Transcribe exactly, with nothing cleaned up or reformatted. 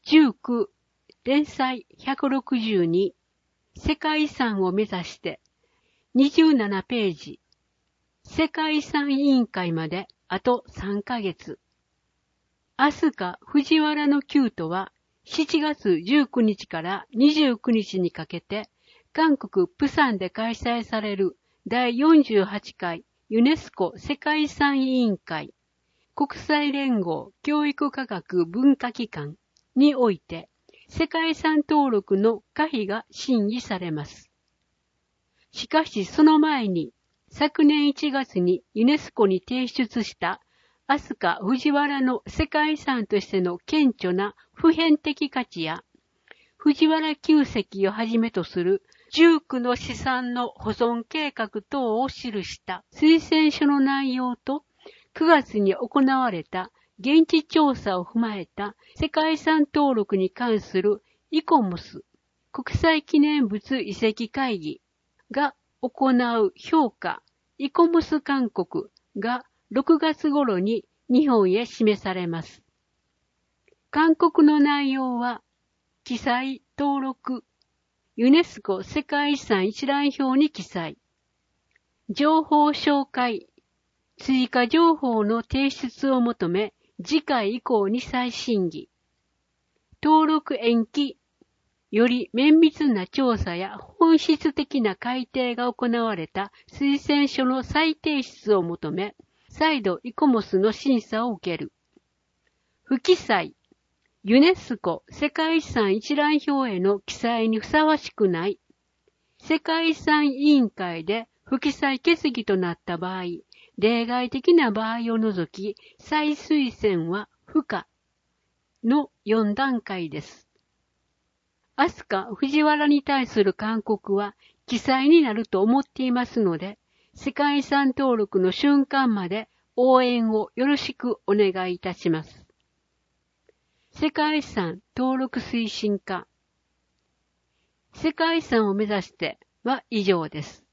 じゅうきゅう、連載ひゃくろくじゅうに、世界遺産を目指して、にじゅうななページ、世界遺産委員会まであとさんかげつ。飛鳥藤原の宮都はしちがつじゅうくにちからにじゅうくにちにかけて、韓国プサンで開催されるだいよんじゅうはちかいユネスコ世界遺産委員会国際連合教育科学文化機関において世界遺産登録の可否が審議されます。しかしその前に昨年いちがつにユネスコに提出した飛鳥藤原の世界遺産としての顕著な普遍的価値や藤原旧跡をはじめとするじゅうきゅうの資産の保存計画等を記した推薦書の内容とくがつに行われた現地調査を踏まえた世界遺産登録に関するイコモス国際記念物遺跡会議が行う評価イコモス勧告がろくがつ頃に日本へ示されます。勧告の内容は記載登録ユネスコ世界遺産一覧表に記載情報紹介追加情報の提出を求め次回以降に再審議登録延期より綿密な調査や本質的な改定が行われた推薦書の再提出を求め再度イコモスの審査を受ける不記載ユネスコ世界遺産一覧表への記載にふさわしくない世界遺産委員会で不記載決議となった場合、例外的な場合を除き再推薦は不可のよんだんかいです。飛鳥藤原に対する勧告は記載になると思っていますので、世界遺産登録の瞬間まで応援をよろしくお願いいたします。世界遺産登録推進課世界遺産を目指しては以上です。